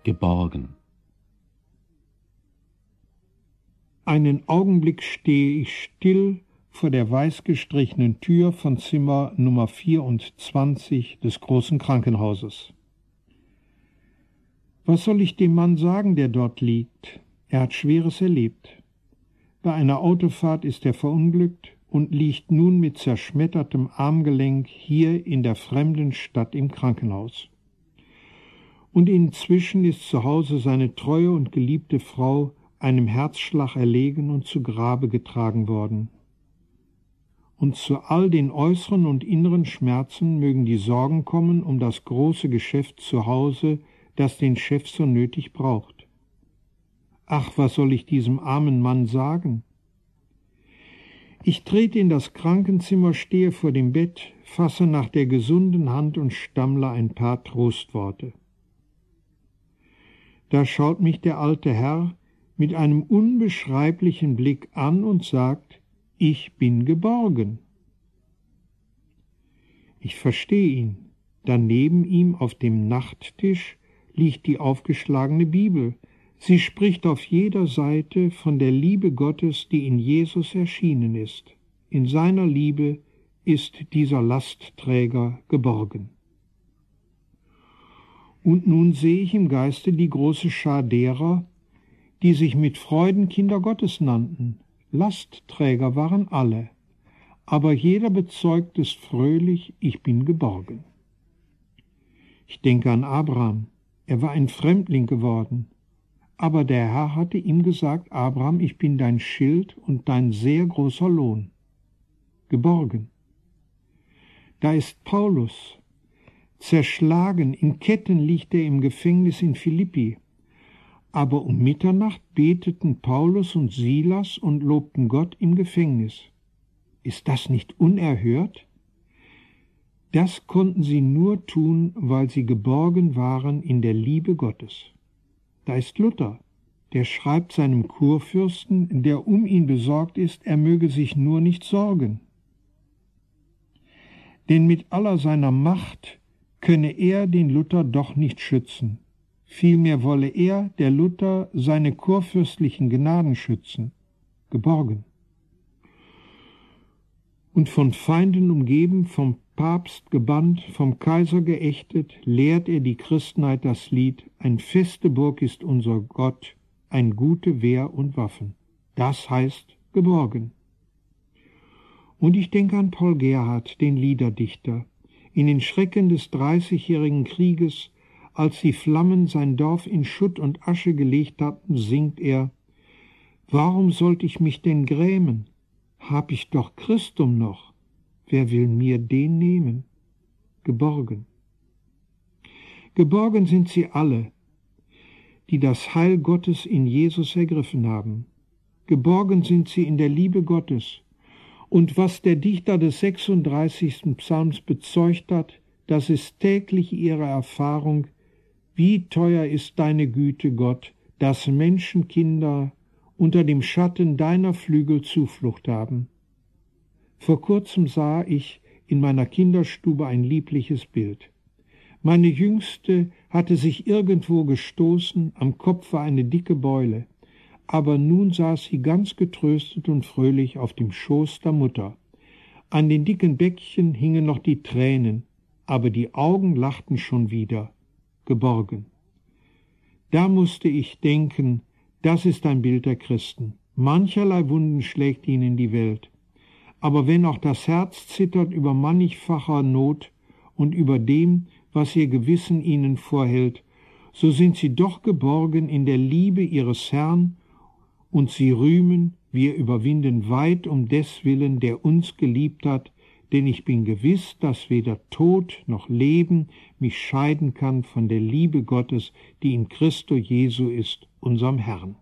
geborgen. Einen Augenblick stehe ich still vor der weiß gestrichenen Tür von Zimmer Nummer 24 des großen Krankenhauses. Was soll ich dem Mann sagen, der dort liegt? Er hat Schweres erlebt. Bei einer Autofahrt ist er verunglückt und liegt nun mit zerschmettertem Armgelenk hier in der fremden Stadt im Krankenhaus. Und inzwischen ist zu Hause seine treue und geliebte Frau einem Herzschlag erlegen und zu Grabe getragen worden. Und zu all den äußeren und inneren Schmerzen mögen die Sorgen kommen um das große Geschäft zu Hause, das den Chef so nötig braucht. Ach, was soll ich diesem armen Mann sagen? Ich trete in das Krankenzimmer, stehe vor dem Bett, fasse nach der gesunden Hand und stammle ein paar Trostworte. Da schaut mich der alte Herr mit einem unbeschreiblichen Blick an und sagt, ich bin geborgen. Ich verstehe ihn. Daneben ihm auf dem Nachttisch liegt die aufgeschlagene Bibel. Sie spricht auf jeder Seite von der Liebe Gottes, die in Jesus erschienen ist. In seiner Liebe ist dieser Lastträger geborgen. Und nun sehe ich im Geiste die große Schar derer, die sich mit Freuden Kinder Gottes nannten. Lastträger waren alle, aber jeder bezeugt es fröhlich, ich bin geborgen. Ich denke an Abraham, er war ein Fremdling geworden, aber der Herr hatte ihm gesagt, Abraham, ich bin dein Schild und dein sehr großer Lohn. Geborgen. Da ist Paulus, zerschlagen, in Ketten liegt er im Gefängnis in Philippi. Aber um Mitternacht beteten Paulus und Silas und lobten Gott im Gefängnis. Ist das nicht unerhört? Das konnten sie nur tun, weil sie geborgen waren in der Liebe Gottes. Da ist Luther, der schreibt seinem Kurfürsten, der um ihn besorgt ist, er möge sich nur nicht sorgen. Denn mit aller seiner Macht könne er den Luther doch nicht schützen. Vielmehr wolle er, der Luther, seine kurfürstlichen Gnaden schützen, geborgen. Und von Feinden umgeben, vom Papst gebannt, vom Kaiser geächtet, lehrt er die Christenheit das Lied, ein feste Burg ist unser Gott, ein gute Wehr und Waffen. Das heißt geborgen. Und ich denke an Paul Gerhardt, den Liederdichter, in den Schrecken des 30-jährigen Krieges, als die Flammen sein Dorf in Schutt und Asche gelegt hatten, singt er, warum sollte ich mich denn grämen? Hab ich doch Christum noch, wer will mir den nehmen? Geborgen. Geborgen sind sie alle, die das Heil Gottes in Jesus ergriffen haben. Geborgen sind sie in der Liebe Gottes. Und was der Dichter des 36. Psalms bezeugt hat, das ist täglich ihre Erfahrung, wie teuer ist deine Güte, Gott, dass Menschenkinder unter dem Schatten deiner Flügel Zuflucht haben. Vor kurzem sah ich in meiner Kinderstube ein liebliches Bild. Meine Jüngste hatte sich irgendwo gestoßen, am Kopf war eine dicke Beule, aber nun saß sie ganz getröstet und fröhlich auf dem Schoß der Mutter. An den dicken Bäckchen hingen noch die Tränen, aber die Augen lachten schon wieder. Geborgen. Da musste ich denken, das ist ein Bild der Christen. Mancherlei Wunden schlägt ihnen die Welt. Aber wenn auch das Herz zittert über mannigfacher Not und über dem, was ihr Gewissen ihnen vorhält, so sind sie doch geborgen in der Liebe ihres Herrn und sie rühmen, wir überwinden weit um deswillen, der uns geliebt hat, denn ich bin gewiss, dass weder Tod noch Leben mich scheiden kann von der Liebe Gottes, die in Christo Jesu ist, unserem Herrn.